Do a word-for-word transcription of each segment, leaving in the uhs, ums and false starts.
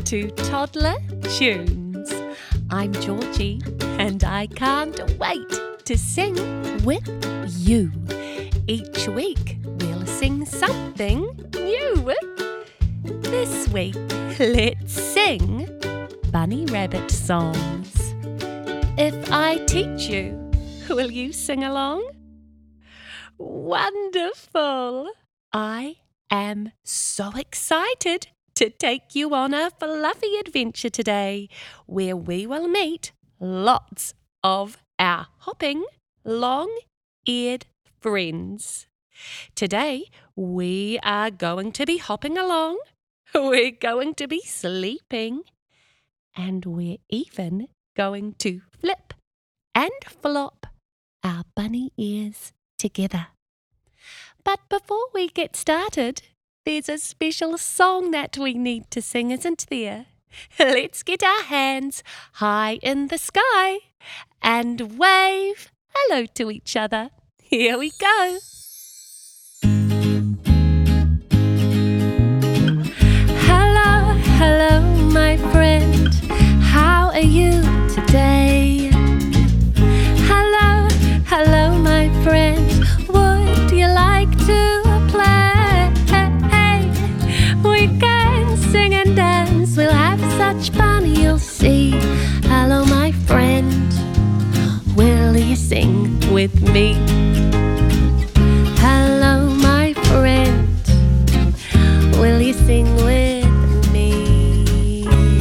to Toddler Tunes. I'm Georgie and I can't wait to sing with you. Each week we'll sing something new. This week, let's sing bunny rabbit songs. If I teach you, will you sing along? Wonderful! I am so excited to take you on a fluffy adventure today where we will meet lots of our hopping, long-eared friends. Today, we are going to be hopping along, we're going to be sleeping, and we're even going to flip and flop our bunny ears together. But before we get started, there's a special song that we need to sing, isn't there? Let's get our hands high in the sky and wave hello to each other. Here we go. Hello, hello, my friend. How are you today? Hello, hello, my friend. Would you like to play? We can sing and dance. We'll have such fun, you'll see. Hello, my friend. Will you sing with me? Hello, my friend. Will you sing with me?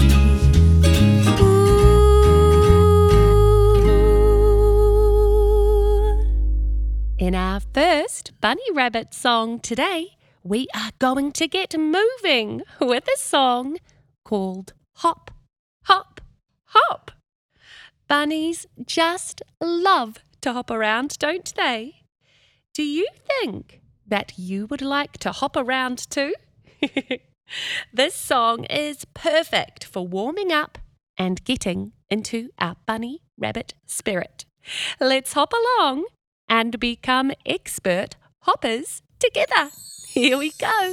Ooh. In our first bunny rabbit song today, we are going to get moving with a song called Hop, Hop, Hop. Bunnies just love to hop around, don't they? Do you think that you would like to hop around too? This song is perfect for warming up and getting into our bunny rabbit spirit. Let's hop along and become expert hoppers together. Here we go.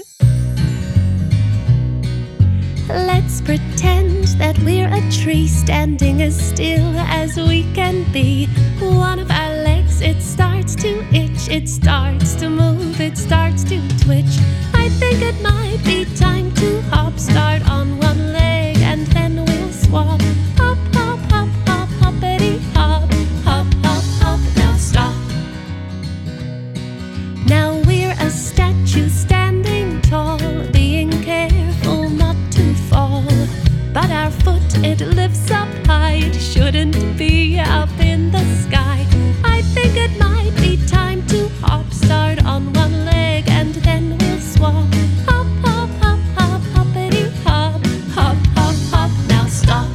Let's pretend that we're a tree standing as still as we can be. One of our legs, it starts to itch, it starts to move, it starts to twitch. I think it might be time to hop. Start on one leg and then we'll swap. Hop, hop, hop, hop, hoppity hop. Hop, hop, hop, now stop. Now we're a statue standing tall, being careful not to fall. But our foot, it lifts up high, it shouldn't be up in the sky. I think it might be time to hop. Start on one leg and then we'll swap. Hop, hop, hop, hop, hoppity hop. Hop, hop, hop, now stop.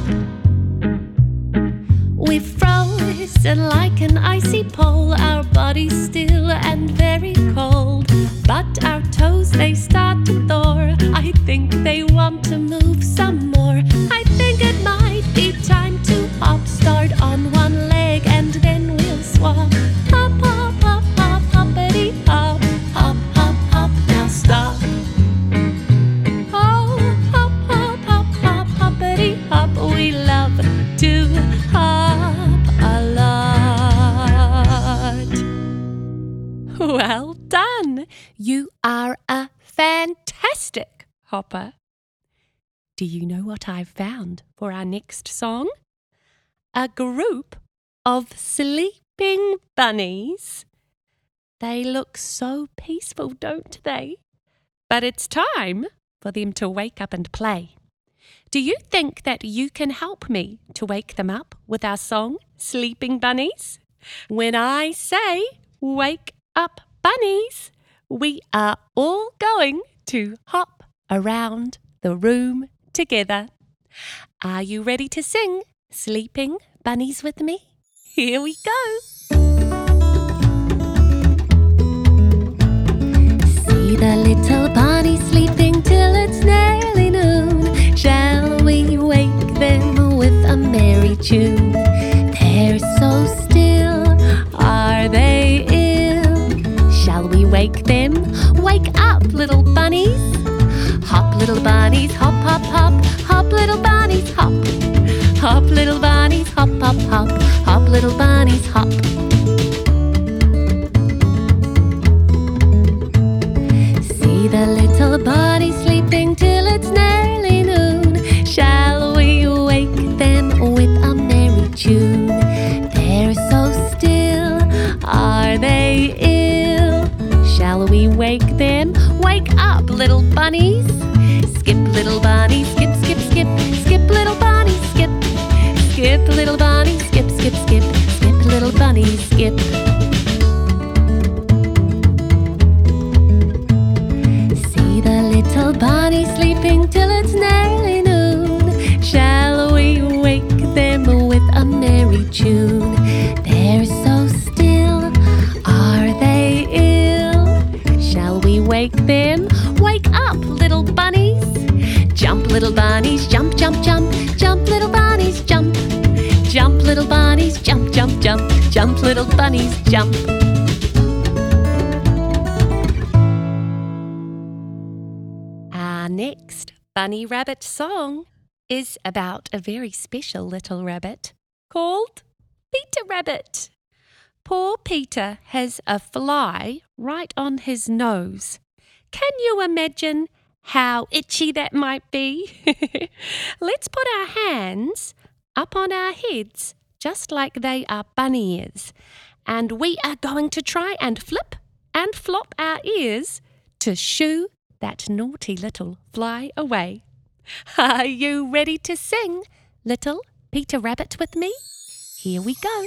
We've frozen like an icy pole, our bodies still and very cold. But our toes, they start to thaw. I think they want to move some more. I think it might be time to hop. Start on one leg and then we'll swap. Hop, hop, hop, hop, hoppity hop. Hop, hop, hop, now stop. Oh, hop, hop, hop, hop, hoppity hop. We love to hop a lot. Well done! You are a fantastic hopper. Do you know what I've found for our next song? A group of sleeping bunnies. They look so peaceful, don't they? But it's time for them to wake up and play. Do you think that you can help me to wake them up with our song, Sleeping Bunnies? When I say, wake up bunnies, we are all going to hop around the room together. Are you ready to sing Sleeping Bunnies with me? Here we go. See the little bunny sleeping till it's nearly noon. Shall we wake them with a merry tune? They're so still, are they ill? Shall we wake them? Wake up, little bunnies. Hop, little bunnies, hop, hop, hop. Hop, little hop, hop, little bunnies, hop. See the little bunny sleeping till it's nearly noon. Shall we wake them with a merry tune? They're so still, are they ill? Shall we wake them? Wake up, little bunnies. Skip, little bunny, skip, skip, skip. Skip, little bunny, skip. Skip, little bunny, skip, skip, skip. Skip, little bunny, skip. See the little bunny sleeping till it's nearly noon. Shall we wake them with a merry tune? They're so still, are they ill? Shall we wake them? Wake up, little bunnies. Jump, little bunnies, jump, jump, jump. Jump, little bunnies, jump. Jump, little bunnies, jump, jump, jump. Jump, little bunnies, jump. Our next bunny rabbit song is about a very special little rabbit called Peter Rabbit. Poor Peter has a fly right on his nose. Can you imagine how itchy that might be? Let's put our hands up on our heads just like they are bunny ears, and we are going to try and flip and flop our ears to shoo that naughty little fly away. Are you ready to sing Little Peter Rabbit with me? Here we go.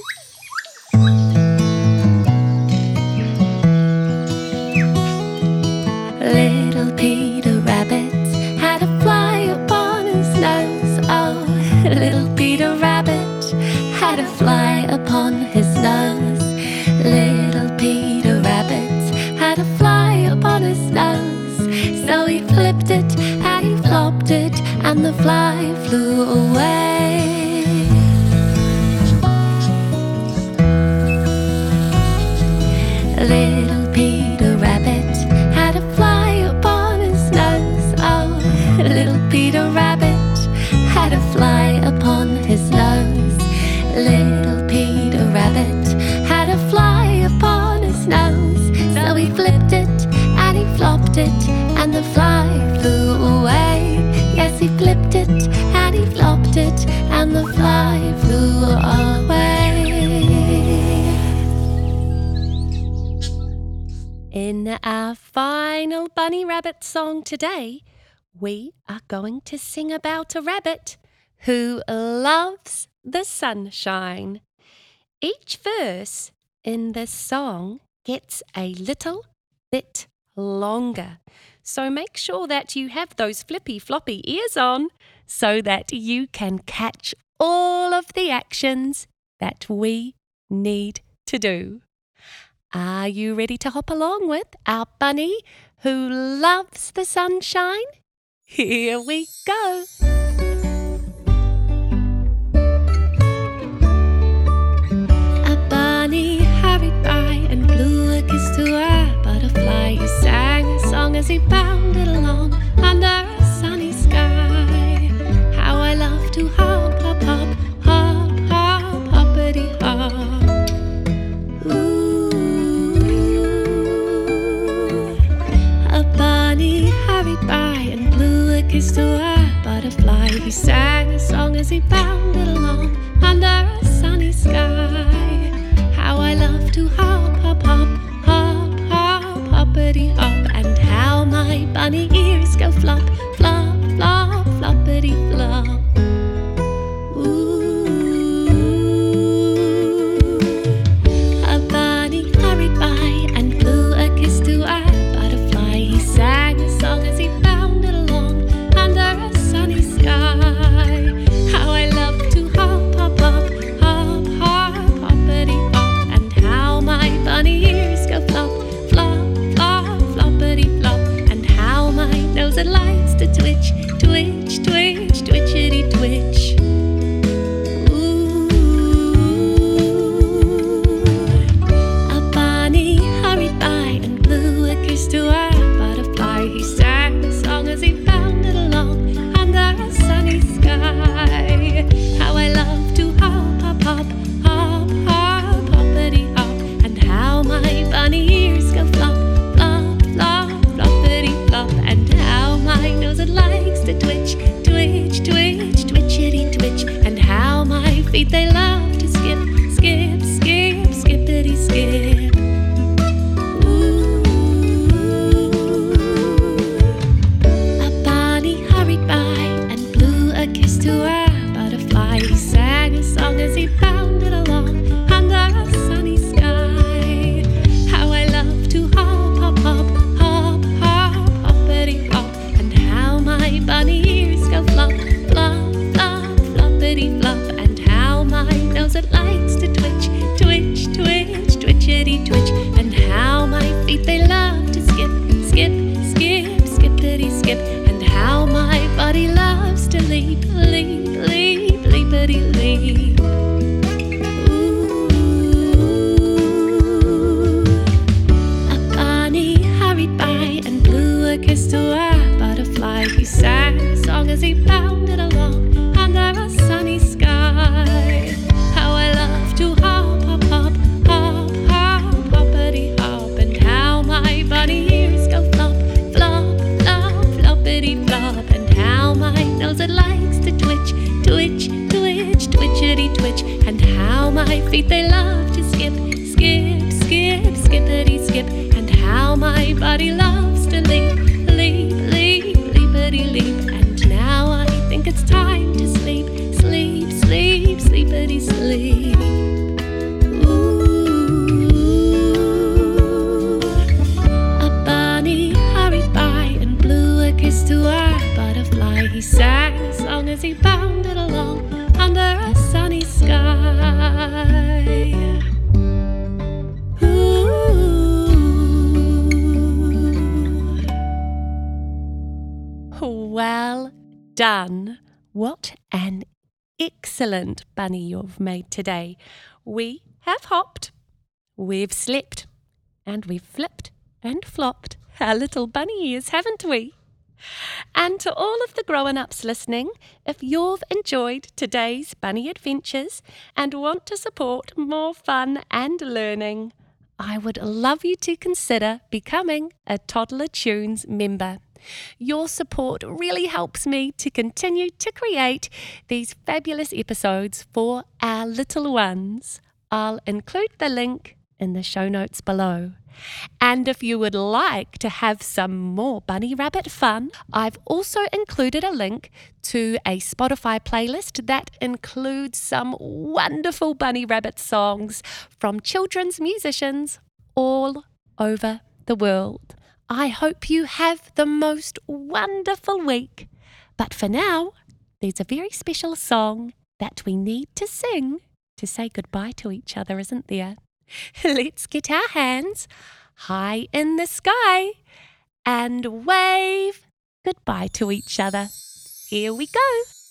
Little Peter Rabbit had a fly upon his nose. Oh, little Peter Rabbit had a fly upon his nose. Little Peter Rabbit had a fly upon his nose. So he flipped it and he flopped it, and the fly flew away. Little Peter Rabbit had a fly upon his nose. Oh, little Peter Rabbit had a fly upon his nose. Little Peter Rabbit had a fly upon his nose. So he flipped it and he flopped it, and the fly flew away. Yes, he flipped it and he flopped it, and the fly flew away. In our final bunny rabbit song today, we are going to sing about a rabbit who loves the sunshine. Each verse in this song gets a little bit longer, so make sure that you have those flippy floppy ears on so that you can catch all of the actions that we need to do. Are you ready to hop along with our bunny who loves the sunshine? Here we go. A bunny hurried by and blew a kiss to a butterfly. He sang a song as he bounded along under a sunny sky. How I love to hop, hop, hop, hop, hop, hoppity hop. Kiss to a butterfly. He sang a song as he bounded along under a sunny sky. How I love to hop, hop, hop, hop, hop, hoppity hop, and how my bunny ears go flop, flop, flop, floppity flop. Ooh, a bunny hurried by and blew a kiss to a butterfly. He sang a song as he bounded along under a sunny sky. How I love to hop, hop, hop, hop, hop, hoppity hop, and how my bunny ears go flop, flop, flop, floppity flop, and how my nose it likes to twitch, twitch, twitch, twitchity twitch. Ooh, a bunny hurried by and blew a kiss to a butterfly. He sang a song as he bounded along under a sunny sky. How I love to hop, hop, hop, nose it likes to twitch, twitch, twitch, twitchity twitch, and how my feet they love to skip, skip, skip, skippity skip. Ooh. A bunny hurried by and blew a kiss to a butterfly. He sang a song as he bounded along under a sunny sky. How I love to hop, hop, hop, hop, hop, hoppity hop, and how my bunny ears go flop, flop, flop, floppity flop, and how my nose it likes to twitch, twitch, twitch, twitchity twitch, and how my feet they love to skip, skip, skip, skippity skip, and how my body loves to leap, leap, leap, leapity leap. Ooh. A bunny hurried by and blew a kiss to a butterfly. He sang a song as he bounded along under a sunny sky. How I love to hop, hop, hop, hop, hop, hoppity hop, and how my bunny ears go flop, flop, flop, floppity flop, and how my nose it likes to twitch, twitch, twitch, twitchity twitch, and how my feet they love to skip, skip, skip, skippity skip, and how my body loves to leap, leap, leap, leapity leap, and now I think it's time to sleep, sleep, sleep, sleepity sleep. Ooh. A bunny hurried by and blew a kiss to a butterfly. He sang a song as he bounded along under a sunny sky. Ooh. Well done. What an excellent bunny you've made today. We have hopped, we've slept, and we've flipped and flopped our little bunny ears, haven't we? And to all of the grown-ups listening, if you've enjoyed today's bunny adventures and want to support more fun and learning, I would love you to consider becoming a Toddler Tunes member. Your support really helps me to continue to create these fabulous episodes for our little ones. I'll include the link in the show notes below. And if you would like to have some more Bunny Rabbit fun, I've also included a link to a Spotify playlist that includes some wonderful Bunny Rabbit songs from children's musicians all over the world. I hope you have the most wonderful week. But for now, there's a very special song that we need to sing to say goodbye to each other, isn't there? Let's get our hands high in the sky and wave goodbye to each other. Here we go.